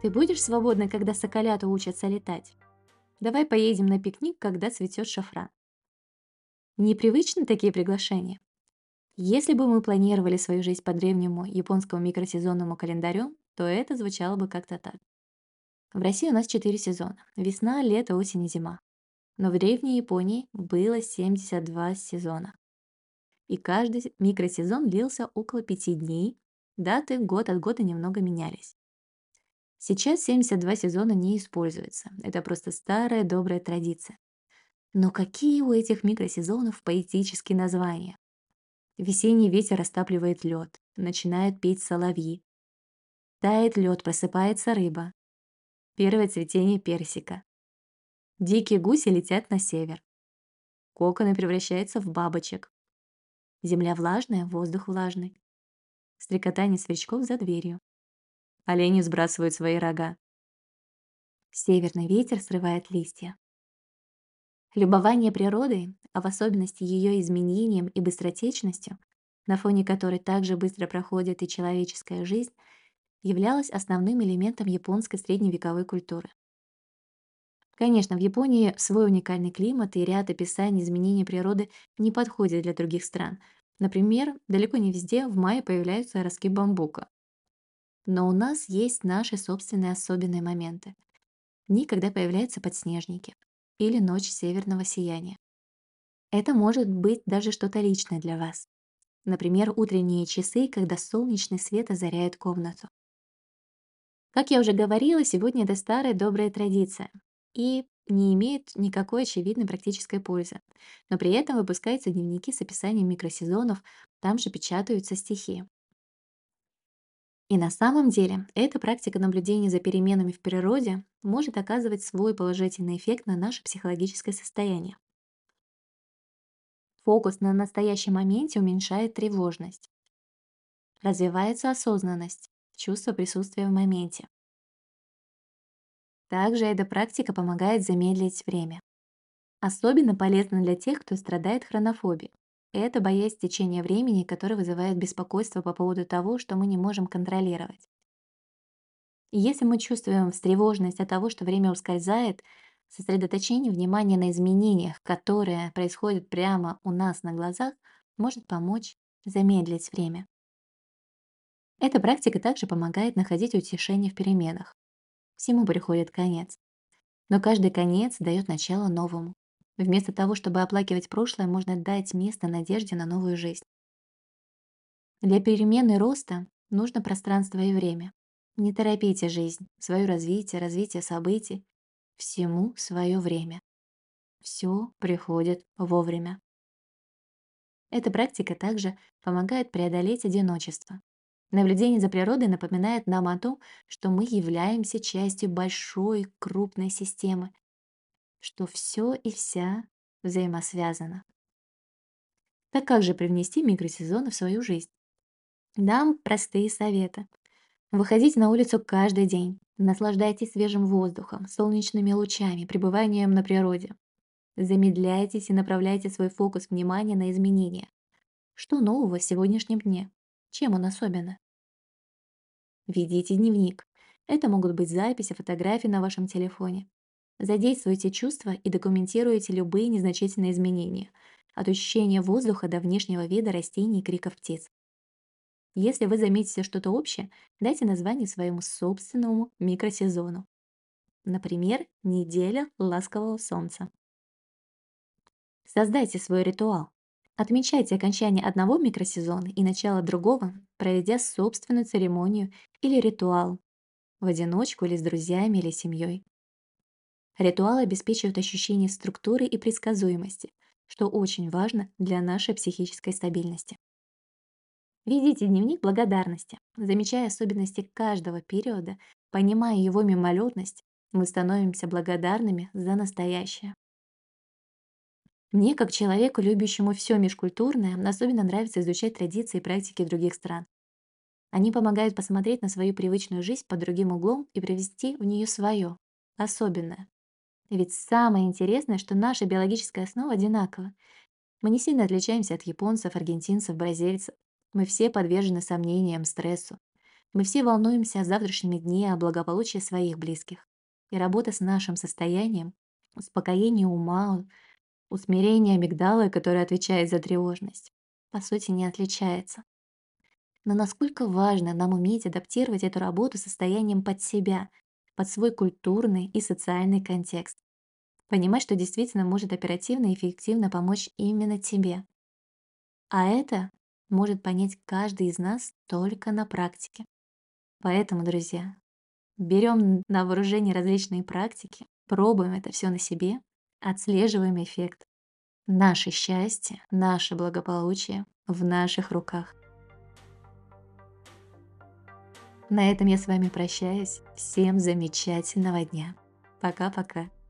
Ты будешь свободна, когда соколята учатся летать? Давай поедем на пикник, когда цветет шафран. Непривычны такие приглашения? Если бы мы планировали свою жизнь по древнему японскому микросезонному календарю, то это звучало бы как-то так. В России у нас 4 сезона. Весна, лето, осень и зима. Но в древней Японии было 72 сезона. И каждый микросезон длился около 5 дней. Даты год от года немного менялись. Сейчас 72 сезона не используется. Это просто старая добрая традиция. Но какие у этих микросезонов поэтические названия? Весенний ветер растапливает лед, начинают петь соловьи. Тает лед, просыпается рыба. Первое цветение персика. Дикие гуси летят на север. Коконы превращаются в бабочек. Земля влажная, воздух влажный. Стрекотание сверчков за дверью. Олени сбрасывают свои рога. Северный ветер срывает листья. Любование природой, а в особенности ее изменением и быстротечностью, на фоне которой также быстро проходит и человеческая жизнь, являлось основным элементом японской средневековой культуры. Конечно, в Японии свой уникальный климат и ряд описаний изменений природы не подходят для других стран. Например, далеко не везде в мае появляются ростки бамбука. Но у нас есть наши собственные особенные моменты. Дни, когда появляются подснежники. Или ночь северного сияния. Это может быть даже что-то личное для вас. Например, утренние часы, когда солнечный свет озаряет комнату. Как я уже говорила, сегодня это старая добрая традиция и не имеет никакой очевидной практической пользы. Но при этом выпускаются дневники с описанием микросезонов, там же печатаются стихи. И на самом деле эта практика наблюдения за переменами в природе может оказывать свой положительный эффект на наше психологическое состояние. Фокус на настоящем моменте уменьшает тревожность. Развивается осознанность, чувство присутствия в моменте. Также эта практика помогает замедлить время. Особенно полезна для тех, кто страдает хронофобией. Это боязнь течения времени, которая вызывает беспокойство по поводу того, что мы не можем контролировать. И если мы чувствуем встревоженность от того, что время ускользает, сосредоточение внимания на изменениях, которые происходят прямо у нас на глазах, может помочь замедлить время. Эта практика также помогает находить утешение в переменах. Всему приходит конец. Но каждый конец дает начало новому. Вместо того, чтобы оплакивать прошлое, можно дать место надежде на новую жизнь. Для перемены роста нужно пространство и время. Не торопите жизнь, свое развитие, развитие событий. Всему свое время. Все приходит вовремя. Эта практика также помогает преодолеть одиночество. Наблюдение за природой напоминает нам о том, что мы являемся частью большой, крупной системы, что все и вся взаимосвязано. Так как же привнести микросезоны в свою жизнь? Дам простые советы. Выходите на улицу каждый день. Наслаждайтесь свежим воздухом, солнечными лучами, пребыванием на природе. Замедляйтесь и направляйте свой фокус внимания на изменения. Что нового в сегодняшнем дне? Чем он особенный? Ведите дневник. Это могут быть записи, фотографии на вашем телефоне. Задействуйте чувства и документируйте любые незначительные изменения, от ощущения воздуха до внешнего вида растений и криков птиц. Если вы заметите что-то общее, дайте название своему собственному микросезону. Например, неделя ласкового солнца. Создайте свой ритуал. Отмечайте окончание одного микросезона и начало другого, проведя собственную церемонию или ритуал в одиночку или с друзьями или семьей. Ритуалы обеспечивают ощущение структуры и предсказуемости, что очень важно для нашей психической стабильности. Ведите дневник благодарности, замечая особенности каждого периода, понимая его мимолетность, мы становимся благодарными за настоящее. Мне, как человеку, любящему все межкультурное, особенно нравится изучать традиции и практики других стран. Они помогают посмотреть на свою привычную жизнь под другим углом и привести в нее свое, особенное. Ведь самое интересное, что наша биологическая основа одинакова. Мы не сильно отличаемся от японцев, аргентинцев, бразильцев. Мы все подвержены сомнениям, стрессу. Мы все волнуемся о завтрашнем дне, о благополучии своих близких. И работа с нашим состоянием, успокоение ума, усмирение амигдалы, которая отвечает за тревожность, по сути не отличается. Но насколько важно нам уметь адаптировать эту работу состоянием под себя, под свой культурный и социальный контекст. Понимать, что действительно может оперативно и эффективно помочь именно тебе. А это может понять каждый из нас только на практике. Поэтому, друзья, берем на вооружение различные практики, пробуем это все на себе, отслеживаем эффект. Наше счастье, наше благополучие в наших руках. На этом я с вами прощаюсь. Всем замечательного дня. Пока-пока.